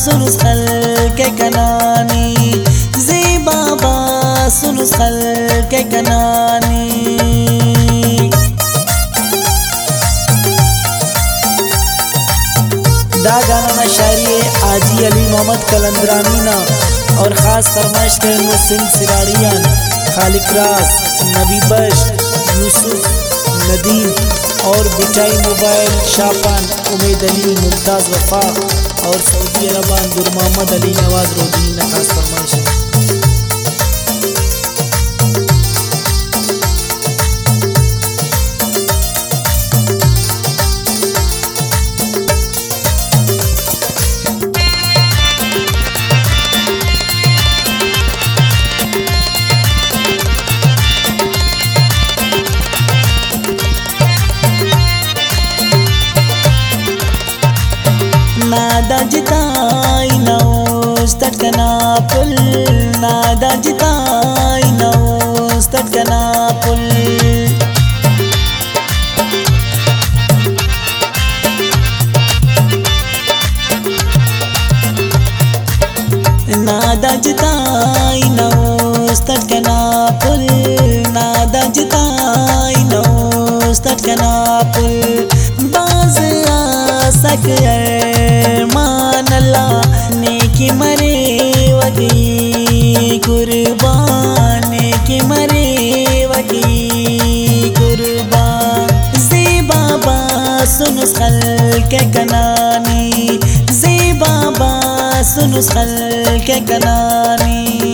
सुनुस खल्क कनानी ज़े बाबा सुनुस खल्क कनानी। दा गाना शायरी आजी अली मोहम्मद कलंदरानी ना और ख़ास फरमाइश के सिंह सिराड़ियान, खालिक रास, नबी बश, यूसुफ, नदीम और बिटाई मोबाइल, शापान, उमेद अली, मुमताज़ वफा और सऊदी अरबान दुर मोहम्मद अली नवाज रोदी ना खास फरमाइश है। नादा जिताई नौस तटकना पुल, नादा जिताई नौस तटकना पुल। नादा जिताई नौस तटकना पुल, नादा जिताई नौस तटकना पुल। बाज सक मान अल्लाह नेकी मरे वगी कुर्बान, नेकी मरे वगी कुर्बान। ज़े बाबा सुनुस खल्क कनानी, ज़े बाबा सुनुस खल्क कनानी।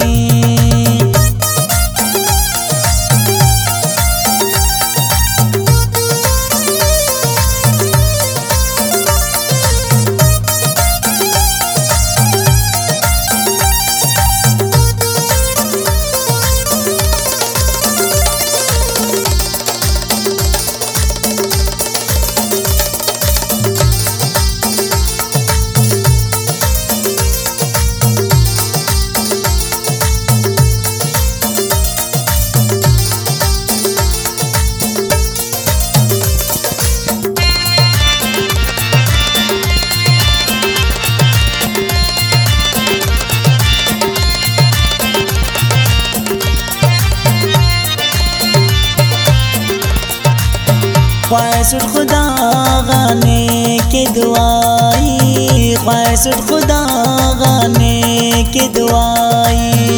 ख्वाहिशुल खुदा गाने के दुआई, ख्वाहिशुल खुदा गाने के दुआई।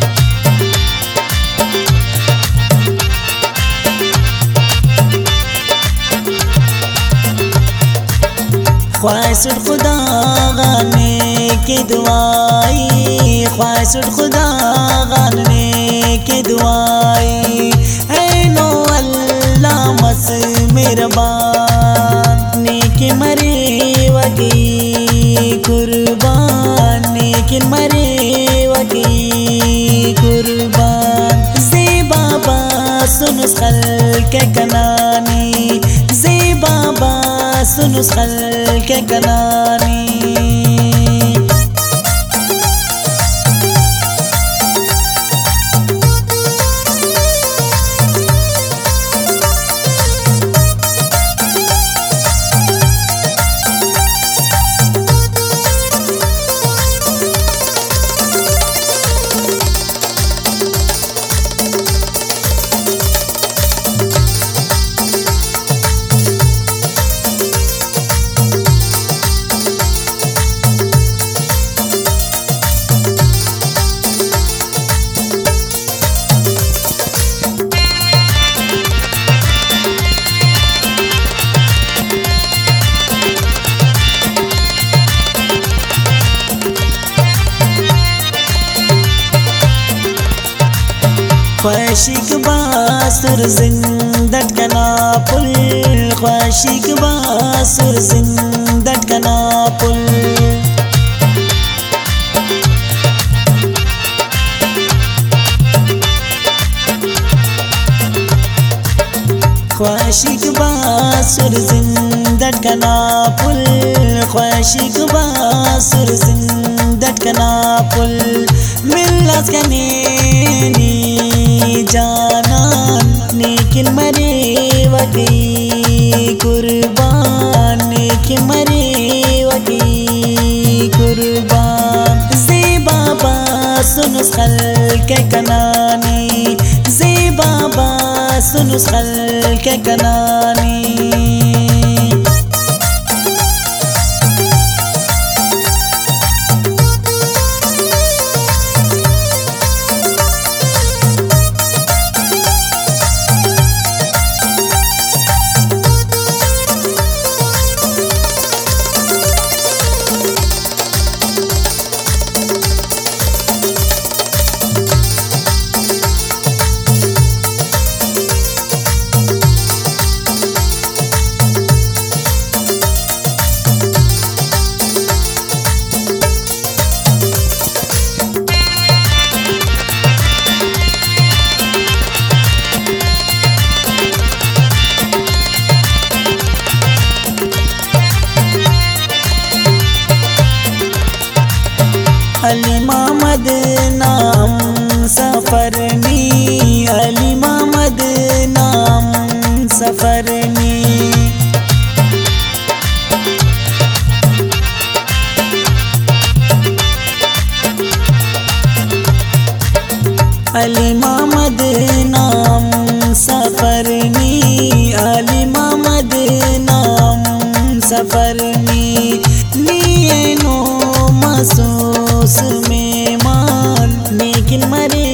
ख्वाहिशुल खुदा गाने के दुआई, ख्वाहिशुल खुदा गाने के दुआई। ऐ नो अल्लाह मस मेहरबान, नेकी मरे वगी कुर्बान, नेकी मरे वगी कुर्बान। ज़े बाबा सुनुस खल्क कनानी, ज़े बाबा सुनुस खल्क कनानी। ख्वाशिक बासुर जिंदट कना पुल, ख्वाशिक बासुर जिंदट कना पुल। ख्वाशिक बासुर जिंदट कना पुल, ख्वाशिक बासुर जिंदट कना पुल। मिल्लत कनेनी जानान नेकिन मरे वगी कुर्बान, नेकिन मरे वगी कुर्बान। सुनुस खल्क कनानी जी बाबा सुनुस खल्क कनानी अली मोहम्मद नाम सफरनी अली मोहम्मद नाम सफरनी अली मोहम्मद नाम सफरनी अली मोहम्मद नाम सफरनी लिए नो महसूस में मान लेकिन मरे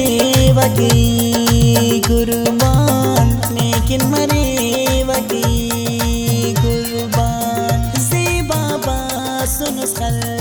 वकी कुर्बान लेकिन मरे वकी कुर्बान जी बाबा सुनुस खल्क